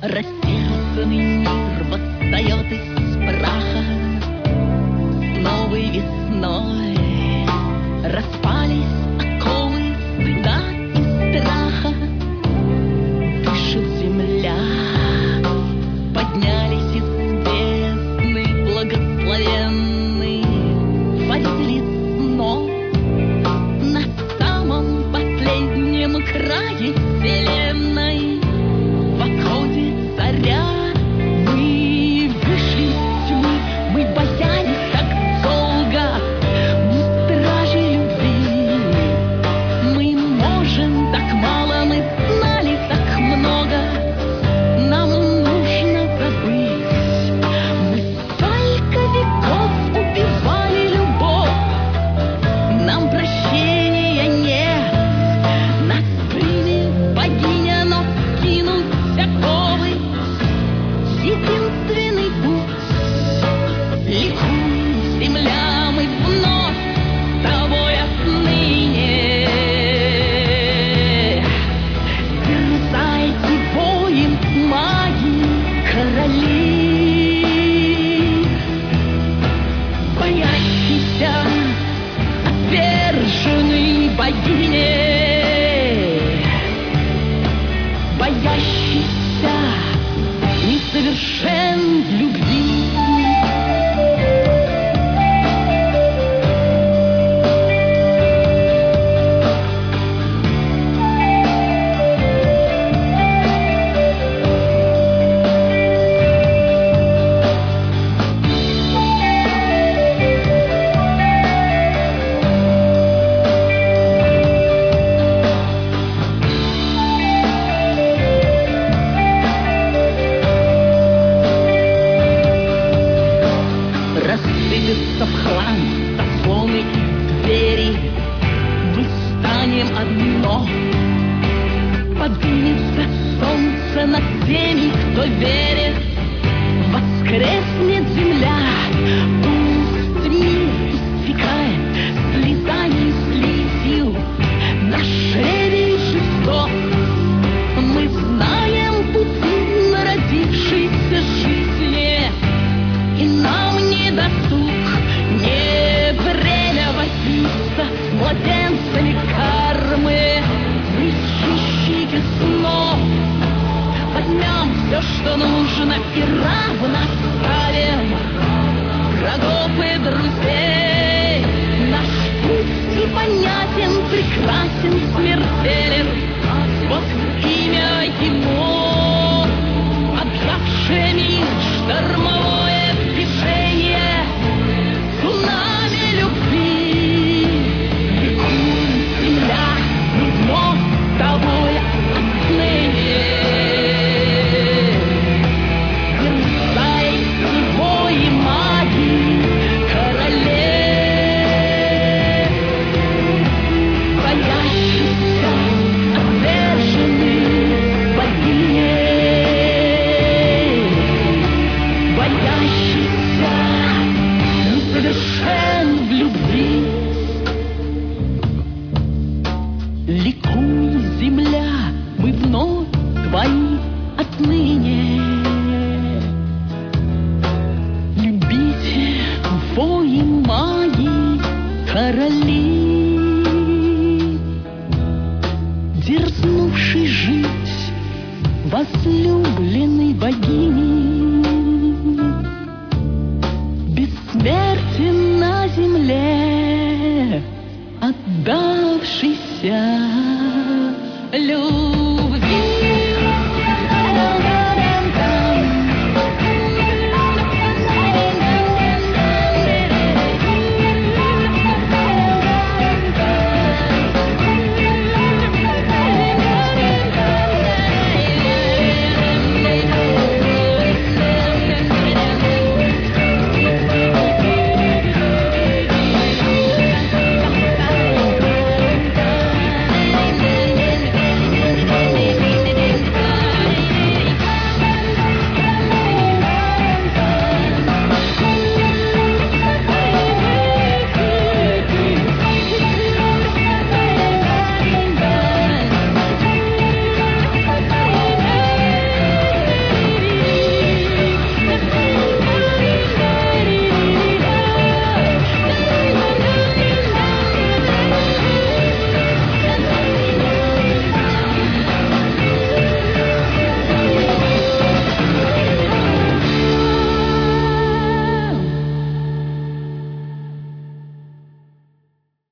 Рассердцанный мир восстает из праха с новой весной. Распались оковы стыда и страха. Дышит земля, поднялись из бездны благословенные воители снов. На самом последнем крае вселенной восходит заря. Мы вышли из тьмы, мы боялись так долго, мы стражи любви. Мы можем так мало, мы знали так много, нам нужно забыть. Мы столько веков убивали любовь, нам прощения нет. Нас примет богиня, но скинуть оковы единственный путь. Ликуй, земля, мы вновь с тобой отныне. Дерзайте воем маги, короли, боящийся отверженной богине, боящийся несовершен в любви. Рассыпятся в хлам заслоны и двери, мы станем одно. Поднимется солнце над теми, кто верит, воскреснет земля. Пусть мир иссякает слезами слизью, наш жребий жесток. Мы знаем пути народившейся жизни, и нам не досуг, не время возиться с младенцами кармы. Мы сыщики снов, возьмем все, что нужно, и равно ставим врагов и друзей. Наш путь непонятен, прекрасен, смертелен, вот имя ему, отжавшее мир штормовое движение, цунами любви. Ликуй, земля, мы вновь с тобой отныне. Дерзайте вои маги, короли, боящийся отверженный богине, боящийся несовершен в любви. Ликуй, земля, мы вновь твои отныне. Любите вои маги, короли, дерзнувший жить возлюбленной богини.